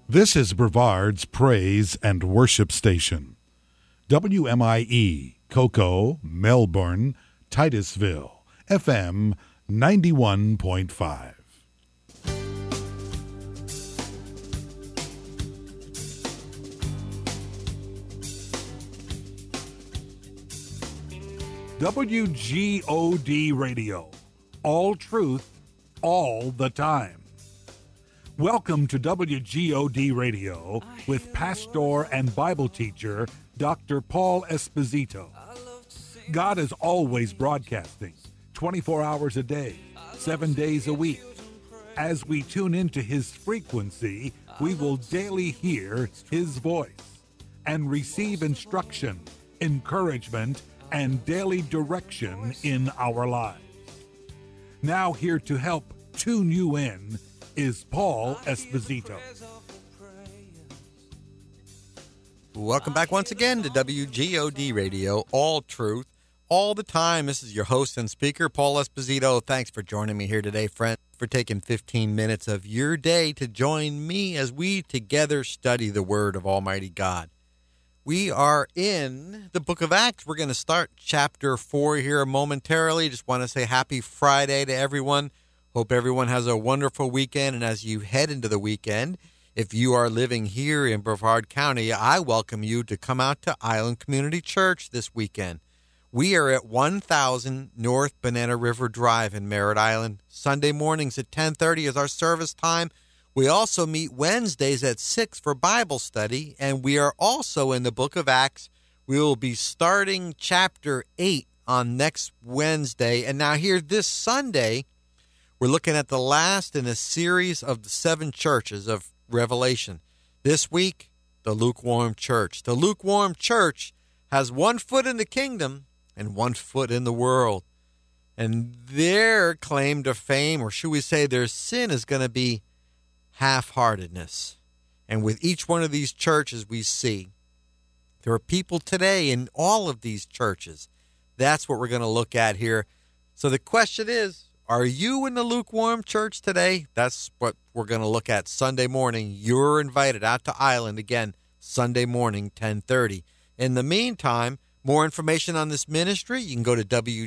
This is Brevard's Praise and Worship Station. WMIE, Cocoa, Melbourne, Titusville, FM 91.5. WGOD Radio. All truth, all the time. Welcome to WGOD Radio with pastor and Bible teacher Dr. Paul Esposito. God is always broadcasting 24 hours a day, 7 days a week. As we tune into his frequency, we will daily hear his voice and receive instruction, encouragement, and daily direction in our lives. Now here to help tune you in is Paul Esposito. Welcome back once again to WGOD Radio, all truth, all the time. This is your host and speaker, Paul Esposito. Thanks for joining me here today, friend, for taking 15 minutes of your day to join me as we together study the Word of Almighty God. We are in the book of Acts. We're going to start chapter 4 here momentarily. Just want to say happy Friday to everyone. Hope everyone has a wonderful weekend. And as you head into the weekend, if you are living here in Brevard County, I welcome you to come out to Island Community Church this weekend. We are at 1000 North Banana River Drive in Merritt Island. Sunday mornings at 10:30 is our service time. We also meet Wednesdays at 6 for Bible study, and we are also in the book of Acts. We will be starting chapter 8 on next Wednesday. And now here this Sunday, we're looking at the last in a series of the 7 churches of Revelation. This week, the lukewarm church. The lukewarm church has 1 foot in the kingdom and 1 foot in the world. And their claim to fame, or should we say their sin, is going to be half-heartedness. And with each one of these churches we see, there are people today in all of these churches. That's what we're going to look at here. So the question is, are you in the lukewarm church today? That's what we're going to look at Sunday morning. You're invited out to Island again, Sunday morning, 10:30. In the meantime, more information on this ministry, you can go to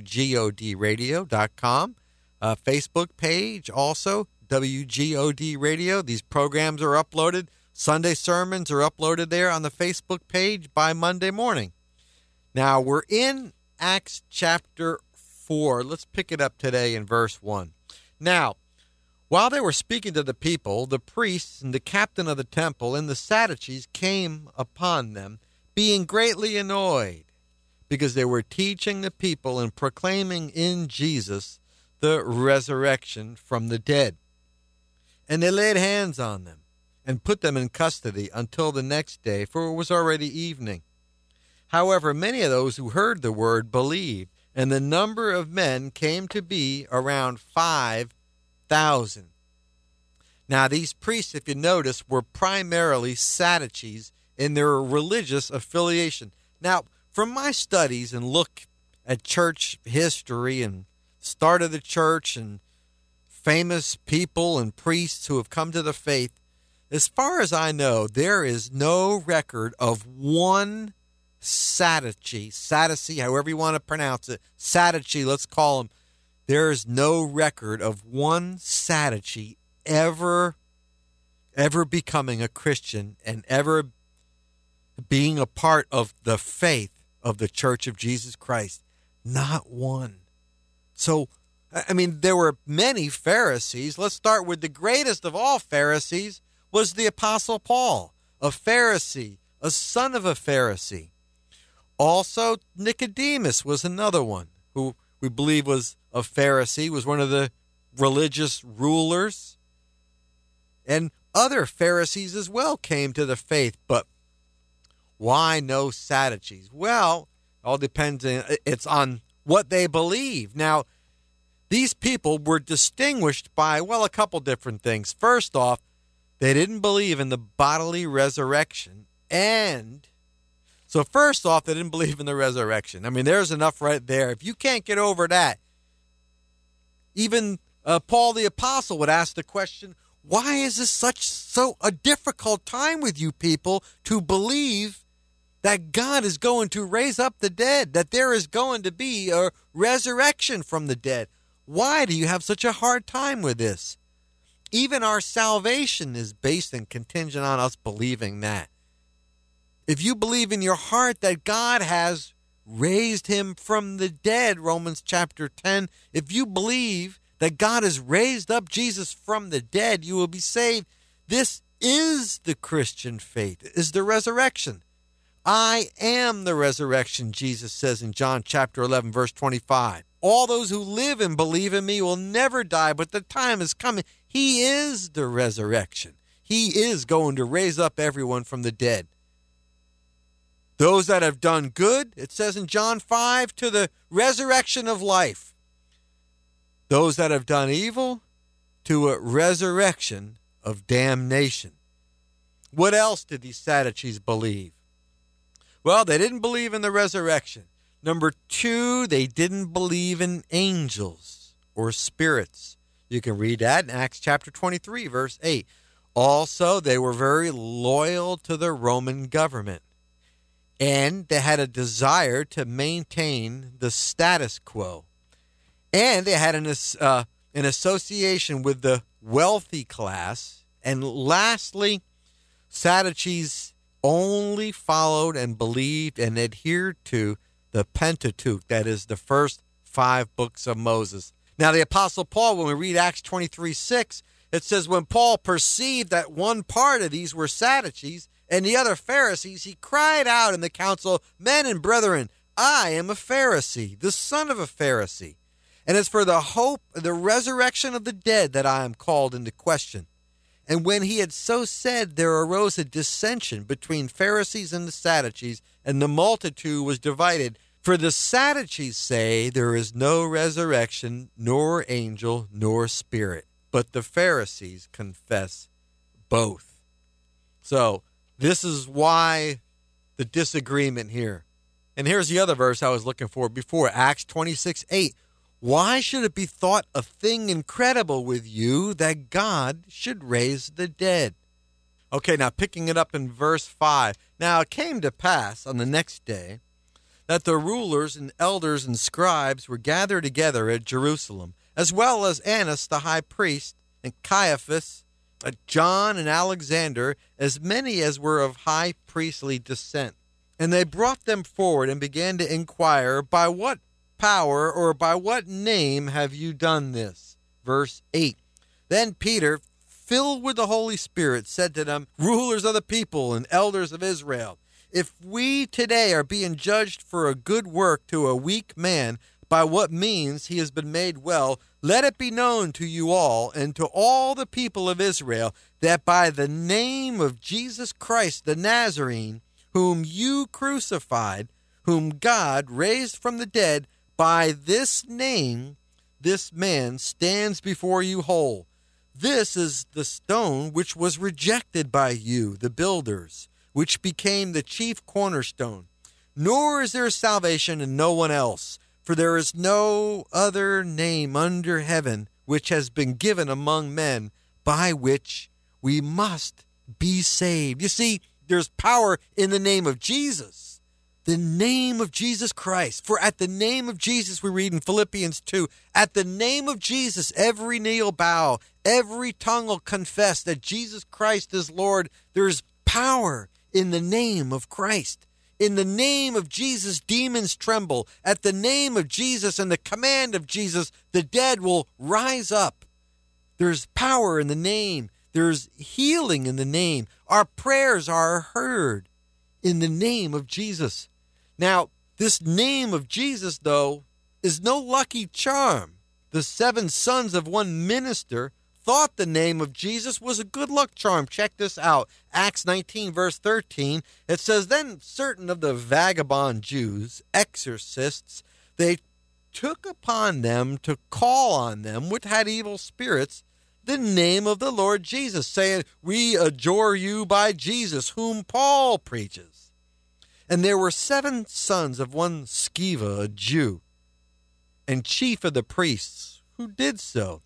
WGODradio.com. Facebook page also, WGOD Radio. These programs are uploaded. Sunday sermons are uploaded there on the Facebook page by Monday morning. Now, we're in Acts chapter 4. Let's pick it up today in verse 1. Now, while they were speaking to the people, the priests and the captain of the temple and the Sadducees came upon them, being greatly annoyed, because they were teaching the people and proclaiming in Jesus the resurrection from the dead. And they laid hands on them and put them in custody until the next day, for it was already evening. However, many of those who heard the word believed, and the number of men came to be around 5,000. Now, these priests, if you notice, were primarily Sadducees in their religious affiliation. Now, from my studies and look at church history and start of the church and famous people and priests who have come to the faith, as far as I know, there is no record of one Sadducee, however you want to pronounce it, Sadducee, let's call him. There is no record of one Sadducee ever becoming a Christian and ever being a part of the faith of the Church of Jesus Christ. Not one. So, I mean, there were many Pharisees. Let's start with the greatest of all Pharisees was the Apostle Paul, a Pharisee, a son of a Pharisee. Also, Nicodemus was another one who we believe was a Pharisee, was one of the religious rulers. And other Pharisees as well came to the faith. But why no Sadducees? Well, it all depends. It's on what they believe. Now, these people were distinguished by, well, a couple different things. First off, they didn't believe in the bodily resurrection. And so first off, they didn't believe in the resurrection. I mean, there's enough right there. If you can't get over that, even Paul the Apostle would ask the question, Why is this so a difficult time with you people to believe that God is going to raise up the dead, that there is going to be a resurrection from the dead? Why do you have such a hard time with this? Even our salvation is based and contingent on us believing that. If you believe in your heart that God has raised him from the dead, Romans chapter 10, if you believe that God has raised up Jesus from the dead, you will be saved. This is the Christian faith, is the resurrection. I am the resurrection, Jesus says in John chapter 11, verse 25. All those who live and believe in me will never die, but the time is coming. He is the resurrection. He is going to raise up everyone from the dead. Those that have done good, it says in John 5, to the resurrection of life. Those that have done evil, to a resurrection of damnation. What else did these Sadducees believe? Well, they didn't believe in the resurrection. Number 2, they didn't believe in angels or spirits. You can read that in Acts chapter 23, verse 8. Also, they were very loyal to the Roman government. And they had a desire to maintain the status quo. And they had an association with the wealthy class. And lastly, Sadducees only followed and believed and adhered to the Pentateuch, that is the first 5 books of Moses. Now, the Apostle Paul, when we read Acts 23:6, it says, when Paul perceived that one part of these were Sadducees and the other Pharisees, he cried out in the council, men and brethren, I am a Pharisee, the son of a Pharisee. And it's for the hope of the resurrection of the dead that I am called into question. And when he had so said, there arose a dissension between Pharisees and the Sadducees, and the multitude was divided. For the Sadducees say there is no resurrection, nor angel, nor spirit. But the Pharisees confess both. So this is why the disagreement here. And here's the other verse I was looking for before, Acts 26:8. Why should it be thought a thing incredible with you that God should raise the dead? Okay, now picking it up in verse 5. Now it came to pass on the next day that the rulers and elders and scribes were gathered together at Jerusalem, as well as Annas the high priest, and Caiaphas, John and Alexander, as many as were of high priestly descent. And they brought them forward and began to inquire, by what power or by what name have you done this? Verse 8. Then Peter, filled with the Holy Spirit, said to them, rulers of the people and elders of Israel, if we today are being judged for a good work to a weak man, by what means he has been made well, let it be known to you all and to all the people of Israel that by the name of Jesus Christ the Nazarene, whom you crucified, whom God raised from the dead, by this name this man stands before you whole. This is the stone which was rejected by you, the builders, which became the chief cornerstone. Nor is there salvation in no one else, for there is no other name under heaven which has been given among men by which we must be saved. You see, there's power in the name of Jesus. The name of Jesus Christ. For at the name of Jesus, we read in Philippians 2, at the name of Jesus, every knee will bow, every tongue will confess that Jesus Christ is Lord. There's power in the name of Christ. In the name of Jesus, demons tremble. At the name of Jesus and the command of Jesus, the dead will rise up. There's power in the name. There's healing in the name. Our prayers are heard in the name of Jesus. Now, this name of Jesus, though, is no lucky charm. The 7 sons of one minister thought the name of Jesus was a good luck charm. Check this out. Acts 19, verse 13. It says, then certain of the vagabond Jews, exorcists, they took upon them to call on them, which had evil spirits, the name of the Lord Jesus, saying, we adjure you by Jesus, whom Paul preaches. And there were 7 sons of one Sceva, a Jew, and chief of the priests, who did so.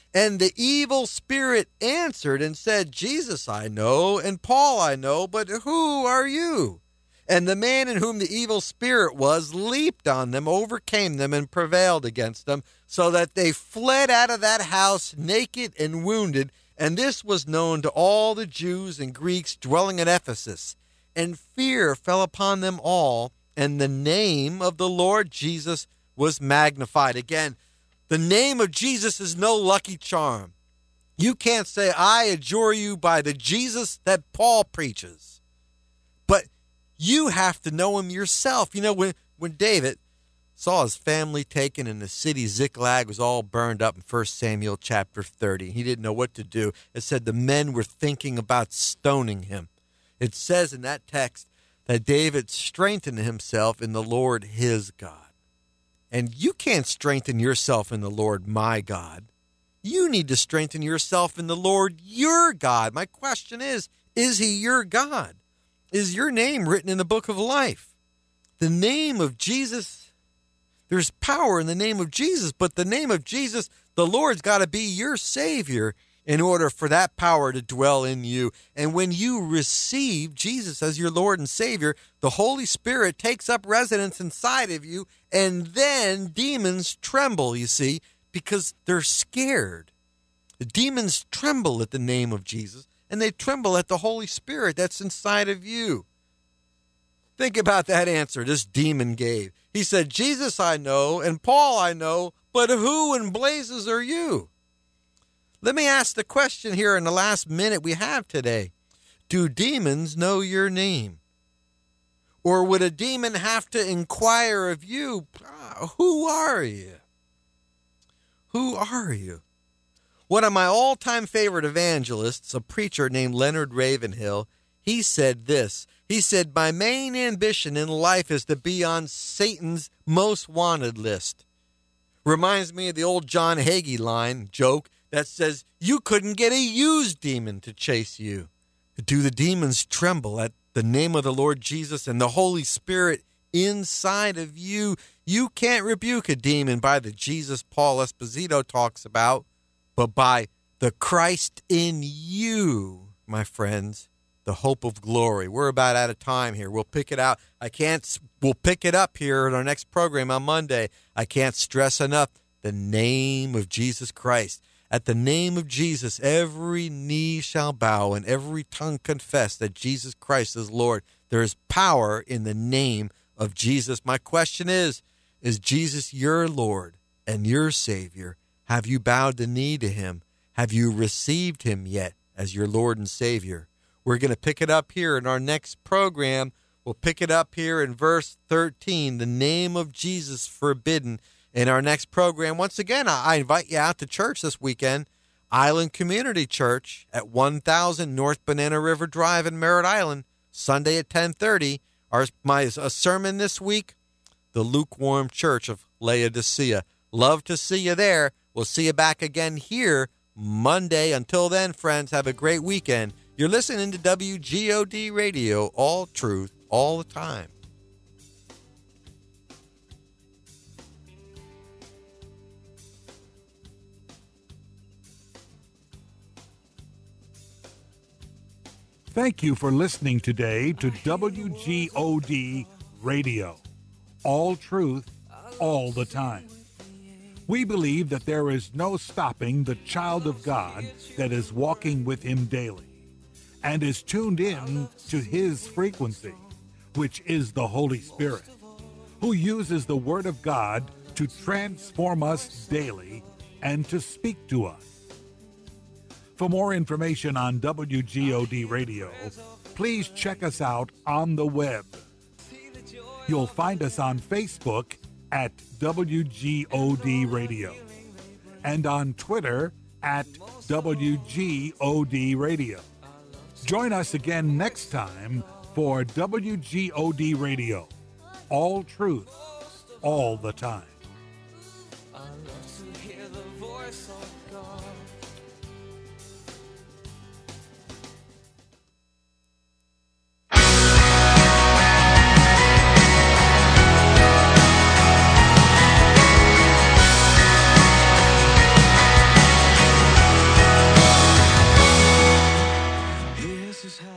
And the evil spirit answered and said, Jesus I know, and Paul I know, but who are you? And the man in whom the evil spirit was leaped on them, overcame them, and prevailed against them, so that they fled out of that house naked and wounded. And this was known to all the Jews and Greeks dwelling at Ephesus. And fear fell upon them all, and the name of the Lord Jesus was magnified. Again, the name of Jesus is no lucky charm. You can't say, I adjure you by the Jesus that Paul preaches. But you have to know him yourself. You know, when David saw his family taken and the city Ziklag was all burned up in 1 Samuel chapter 30, he didn't know what to do. It said the men were thinking about stoning him. It says in that text that David strengthened himself in the Lord his God. And you can't strengthen yourself in the Lord my God. You need to strengthen yourself in the Lord your God. My question is he your God? Is your name written in the book of life? The name of Jesus, there's power in the name of Jesus, but the name of Jesus, the Lord's got to be your Savior in order for that power to dwell in you. And when you receive Jesus as your Lord and Savior, the Holy Spirit takes up residence inside of you, and then demons tremble, you see, because they're scared. The demons tremble at the name of Jesus, and they tremble at the Holy Spirit that's inside of you. Think about that answer this demon gave. He said, Jesus I know, and Paul I know, but who in blazes are you? Let me ask the question here in the last minute we have today. Do demons know your name? Or would a demon have to inquire of you, who are you? Who are you? One of my all-time favorite evangelists, a preacher named Leonard Ravenhill, he said this. He said, my main ambition in life is to be on Satan's most wanted list. Reminds me of the old John Hagee line, joke, that says, you couldn't get a used demon to chase you. Do the demons tremble at the name of the Lord Jesus and the Holy Spirit inside of you? You can't rebuke a demon by the Jesus Paul Esposito talks about, but by the Christ in you, my friends, the hope of glory. We're about out of time here. We'll pick it out. We'll pick it up here in our next program on Monday. I can't stress enough the name of Jesus Christ. At the name of Jesus, every knee shall bow and every tongue confess that Jesus Christ is Lord. There is power in the name of Jesus. My question is Jesus your Lord and your Savior? Have you bowed the knee to him? Have you received him yet as your Lord and Savior? We're going to pick it up here in our next program. We'll pick it up here in verse 13, the name of Jesus forbidden. In our next program, once again, I invite you out to church this weekend, Island Community Church at 1000 North Banana River Drive in Merritt Island, Sunday at 10:30. My sermon this week, the lukewarm church of Laodicea. Love to see you there. We'll see you back again here Monday. Until then, friends, have a great weekend. You're listening to WGOD Radio, all truth, all the time. Thank you for listening today to WGOD Radio. All truth, all the time. We believe that there is no stopping the child of God that is walking with him daily and is tuned in to his frequency, which is the Holy Spirit, who uses the Word of God to transform us daily and to speak to us. For more information on WGOD Radio, please check us out on the web. You'll find us on Facebook at WGOD Radio and on Twitter at WGOD Radio. Join us again next time for WGOD Radio. All truth, all the time.